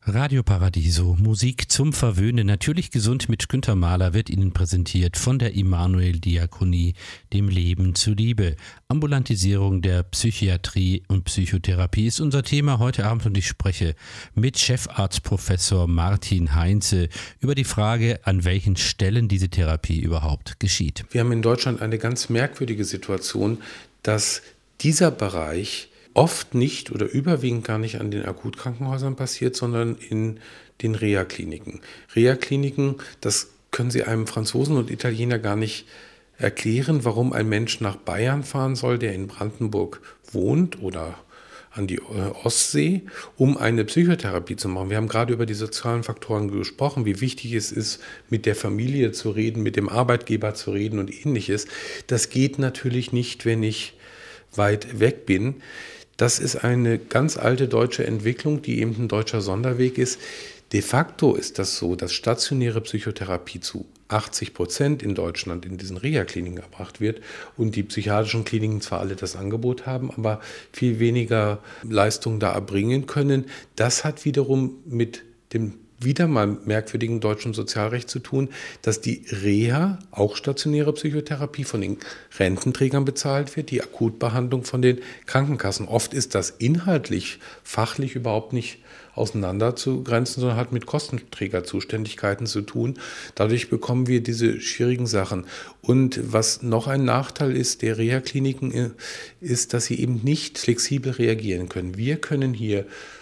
Radio Paradiso, Musik zum Verwöhnen, natürlich gesund mit Günter Mahler wird Ihnen präsentiert von der Immanuel-Diakonie, dem Leben zuliebe. Ambulantisierung der Psychiatrie und Psychotherapie ist unser Thema heute Abend und ich spreche mit Chefarzt Professor Martin Heinze über die Frage, an welchen Stellen diese Therapie überhaupt geschieht. Wir haben in Deutschland eine ganz merkwürdige Situation, dass dieser Bereich oft nicht oder überwiegend gar nicht an den Akutkrankenhäusern passiert, sondern in den Reha-Kliniken. Reha-Kliniken, das können Sie einem Franzosen und Italiener gar nicht erklären, warum ein Mensch nach Bayern fahren soll, der in Brandenburg wohnt oder an die Ostsee, um eine Psychotherapie zu machen. Wir haben gerade über die sozialen Faktoren gesprochen, wie wichtig es ist, mit der Familie zu reden, mit dem Arbeitgeber zu reden und Ähnliches. Das geht natürlich nicht, wenn ich weit weg bin. Das ist eine ganz alte deutsche Entwicklung, die eben ein deutscher Sonderweg ist. De facto ist das so, dass stationäre Psychotherapie zu 80% in Deutschland in diesen Reha-Kliniken erbracht wird und die psychiatrischen Kliniken zwar alle das Angebot haben, aber viel weniger Leistung da erbringen können. Das hat wiederum mit dem wieder mal merkwürdigen deutschen Sozialrecht zu tun, dass die Reha, auch stationäre Psychotherapie, von den Rententrägern bezahlt wird, die Akutbehandlung von den Krankenkassen. Oft ist das inhaltlich, fachlich überhaupt nicht auseinander zu grenzen, sondern hat mit Kostenträgerzuständigkeiten zu tun. Dadurch bekommen wir diese schwierigen Sachen. Und was noch ein Nachteil ist der Reha-Kliniken, ist, dass sie eben nicht flexibel reagieren können. Wir können hier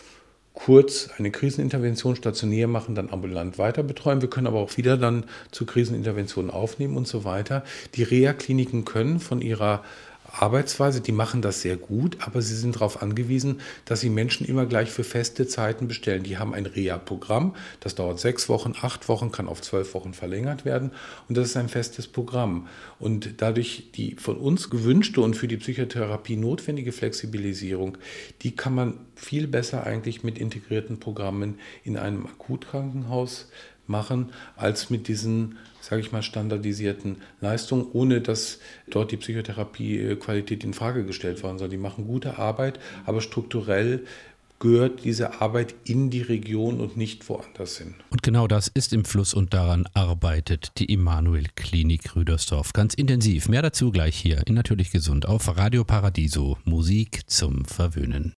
kurz eine Krisenintervention stationär machen, dann ambulant weiter betreuen. Wir können aber auch wieder dann zu Kriseninterventionen aufnehmen und so weiter. Die Reha-Kliniken können von ihrer Arbeitsweise, die machen das sehr gut, aber sie sind darauf angewiesen, dass sie Menschen immer gleich für feste Zeiten bestellen. Die haben ein Reha-Programm, das dauert 6 Wochen, 8 Wochen, kann auf 12 Wochen verlängert werden und das ist ein festes Programm. Und dadurch die von uns gewünschte und für die Psychotherapie notwendige Flexibilisierung, die kann man viel besser eigentlich mit integrierten Programmen in einem Akutkrankenhaus machen, als mit diesen, sage ich mal, standardisierten Leistungen, ohne dass dort die Psychotherapiequalität in Frage gestellt worden soll. Die machen gute Arbeit, aber strukturell gehört diese Arbeit in die Region und nicht woanders hin. Und genau das ist im Fluss und daran arbeitet die Immanuel-Klinik Rüdersdorf ganz intensiv. Mehr dazu gleich hier in Natürlich Gesund auf Radio Paradiso. Musik zum Verwöhnen.